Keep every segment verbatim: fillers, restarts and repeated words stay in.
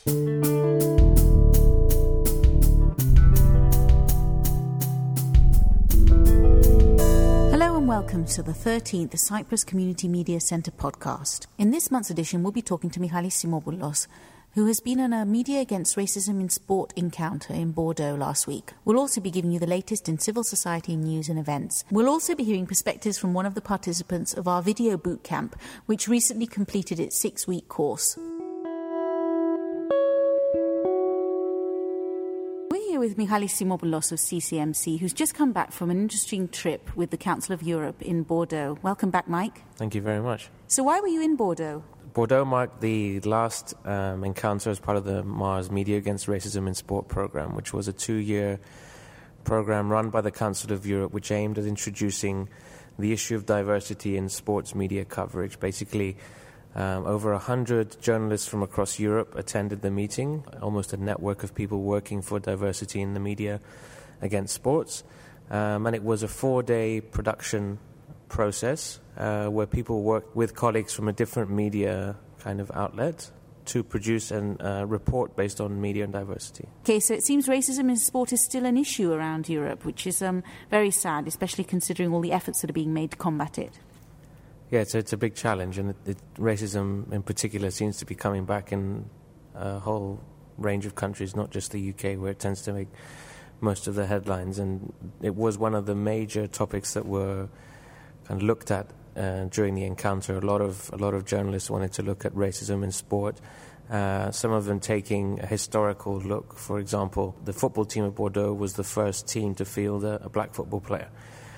Welcome to the thirteenth Cyprus Community Media Centre podcast. In this month's edition, we'll be talking to Michalis Simopoulos, who has been on a Media Against Racism in Sport encounter in Bordeaux last week. We'll also be giving you the latest in civil society news and events. We'll also be hearing perspectives from one of the participants of our video boot camp, which recently completed its six-week course. With Michalis Simopoulos of C C M C, who's just come back from an interesting trip with the Council of Europe in Bordeaux. Welcome back, Mike. Thank you very much. So why were you in Bordeaux? Bordeaux marked the last um, encounter as part of the Mars Media Against Racism in Sport program, which was a two-year program run by the Council of Europe, which aimed at introducing the issue of diversity in sports media coverage. Basically, Um, over one hundred journalists from across Europe attended the meeting, almost a network of people working for diversity in the media against sports. Um, and it was a four-day production process uh, where people worked with colleagues from a different media kind of outlet to produce a uh, report based on media and diversity. Okay, so it seems racism in sport is still an issue around Europe, which is um, very sad, especially considering all the efforts that are being made to combat it. Yeah, it's a, it's a big challenge, and it, it, racism in particular seems to be coming back in a whole range of countries, not just the U K, where it tends to make most of the headlines. And it was one of the major topics that were kind of looked at uh, during the encounter. A lot of a lot of journalists wanted to look at racism in sport. Uh, some of them taking a historical look. For example, the football team of Bordeaux was the first team to field a, a black football player,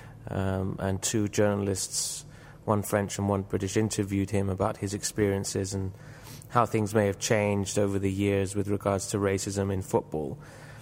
um, and two journalists, one French and one British, interviewed him about his experiences and how things may have changed over the years with regards to racism in football.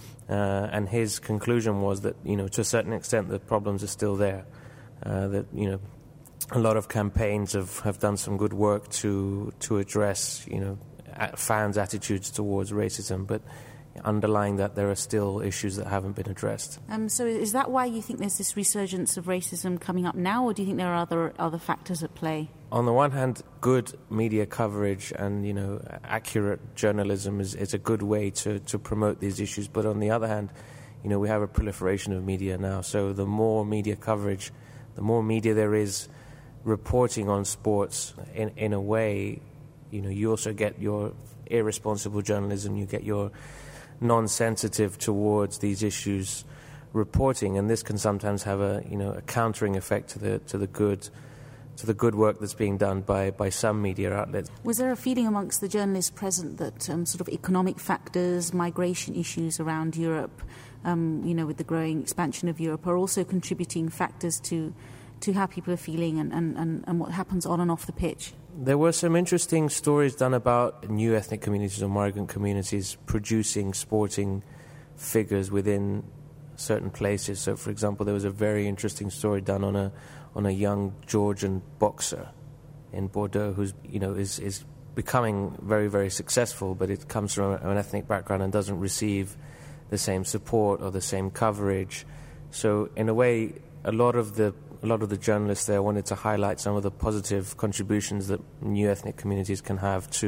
Uh, and his conclusion was that, you know, to a certain extent, the problems are still there. Uh, that, you know, a lot of campaigns have, have done some good work to to address, you know, fans' attitudes towards racism, but underlying that, there are still issues that haven't been addressed. Um, so is that why you think there's this resurgence of racism coming up now, or do you think there are other other factors at play? On the one hand, good media coverage and, you know, accurate journalism is, is a good way to, to promote these issues. But on the other hand, you know, we have a proliferation of media now. So the more media coverage, the more media there is reporting on sports in, in a way, you know, you also get your irresponsible journalism, you get your non-sensitive towards these issues reporting, and this can sometimes have a, you know, a countering effect to the to the good to the good work that's being done by, by some media outlets. Was there a feeling amongst the journalists present that um, sort of economic factors, migration issues around Europe, um, you know, with the growing expansion of Europe, are also contributing factors to to how people are feeling and, and, and, and what happens on and off the pitch? There were some interesting stories done about new ethnic communities or migrant communities producing sporting figures within certain places. So, for example, there was a very interesting story done on a on a young Georgian boxer in Bordeaux who's, you know, is is becoming very, very successful, but it comes from an ethnic background and doesn't receive the same support or the same coverage. So, in a way, a lot of the A lot of the journalists there wanted to highlight some of the positive contributions that new ethnic communities can have to,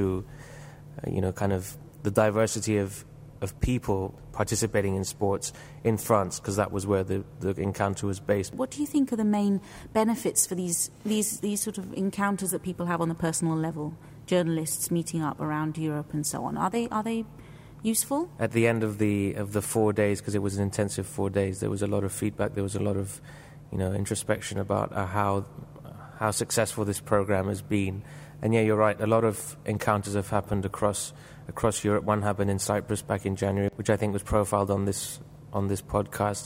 uh, you know, kind of the diversity of, of people participating in sports in France, because that was where the, the encounter was based. What do you think are the main benefits for these, these, these sort of encounters that people have on the personal level, journalists meeting up around Europe and so on? Are they, are they useful? At the end of the, of the four days, because it was an intensive four days, there was a lot of feedback, there was a lot of you know, introspection about uh, how how successful this program has been. And yeah, you're right, a lot of encounters have happened across across Europe. One happened in Cyprus back in January, which I think was profiled on this on this podcast.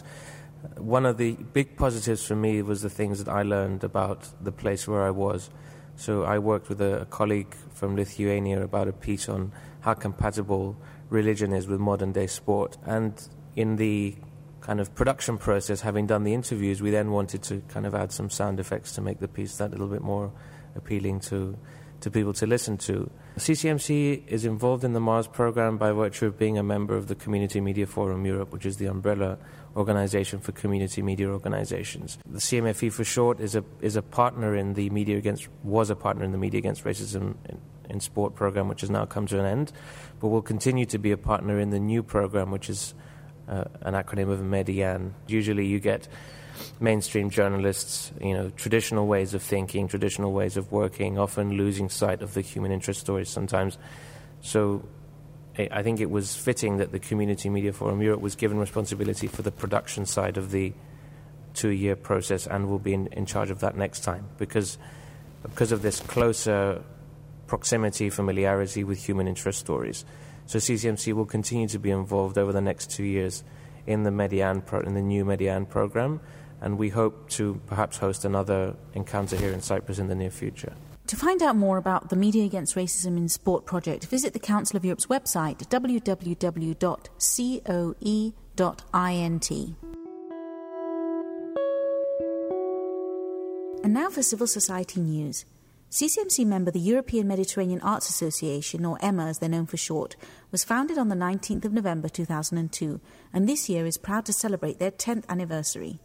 One of the big positives for me was the things that I learned about the place where I was. So I worked with a, a colleague from Lithuania about a piece on how compatible religion is with modern-day sport. And in the kind of production process, having done the interviews, we then wanted to kind of add some sound effects to make the piece that little bit more appealing to to people to listen to. C C M C is involved in the Mars program by virtue of being a member of the Community Media Forum Europe, which is the umbrella organization for community media organizations. The C M F E for short is a is a partner in the media against was a partner in the Media Against Racism in, in Sport program, which has now come to an end. But we'll continue to be a partner in the new program, which is uh, an acronym of MEDIAN. Usually you get mainstream journalists, you know, traditional ways of thinking, traditional ways of working, often losing sight of the human interest stories sometimes. So I think it was fitting that the Community Media Forum Europe was given responsibility for the production side of the two-year process and will be in, in charge of that next time, because because of this closer proximity, familiarity with human interest stories. So C C M C will continue to be involved over the next two years in the Median pro, in the new Median program, and we hope to perhaps host another encounter here in Cyprus in the near future. To find out more about the Media Against Racism in Sport project, visit the Council of Europe's website, w w w dot coe dot int. And now for civil society news. C C M C member the European Mediterranean Arts Association, or EMMA as they're known for short, was founded on the nineteenth of November two thousand two, and this year is proud to celebrate their tenth anniversary.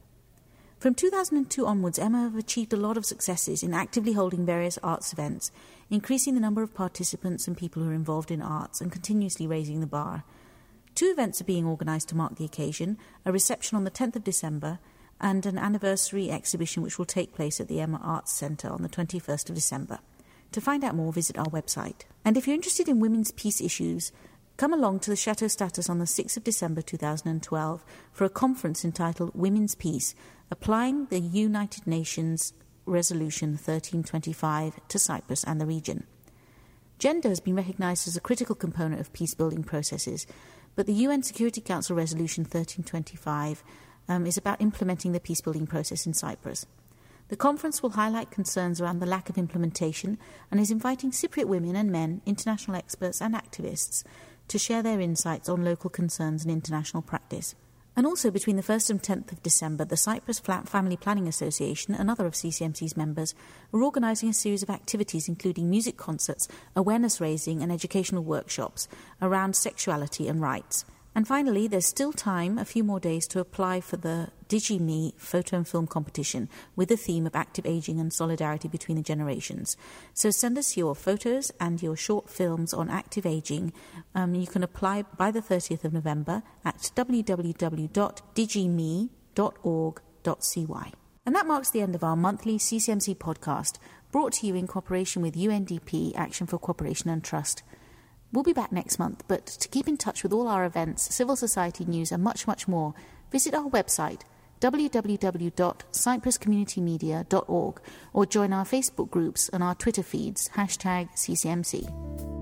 From two thousand two onwards, EMMA have achieved a lot of successes in actively holding various arts events, increasing the number of participants and people who are involved in arts and continuously raising the bar. Two events are being organised to mark the occasion, a reception on the tenth of December and an anniversary exhibition which will take place at the EMMA Arts Centre on the twenty-first of December. To find out more, visit our website. And if you're interested in women's peace issues, come along to the Chateau Status on the sixth of December two thousand twelve for a conference entitled Women's Peace, Applying the United Nations Resolution thirteen twenty-five to Cyprus and the region. Gender has been recognised as a critical component of peace-building processes, but the U N Security Council Resolution thirteen twenty-five um, is about implementing the peace-building process in Cyprus. The conference will highlight concerns around the lack of implementation and is inviting Cypriot women and men, international experts and activists to share their insights on local concerns and international practice. And also between the first and tenth of December, the Cyprus Family Planning Association and other of C C M C's members are organising a series of activities including music concerts, awareness raising and educational workshops around sexuality and rights. And finally, there's still time, a few more days, to apply for the DigiMe photo and film competition with the theme of active ageing and solidarity between the generations. So send us your photos and your short films on active ageing. Um, you can apply by the thirtieth of November at w w w dot digime dot org dot c y. And that marks the end of our monthly C C M C podcast, brought to you in cooperation with U N D P, Action for Cooperation and Trust. We'll be back next month, but to keep in touch with all our events, civil society news and much, much more, visit our website, w w w dot cyprus community media dot org, or join our Facebook groups and our Twitter feeds, hashtag C C M C.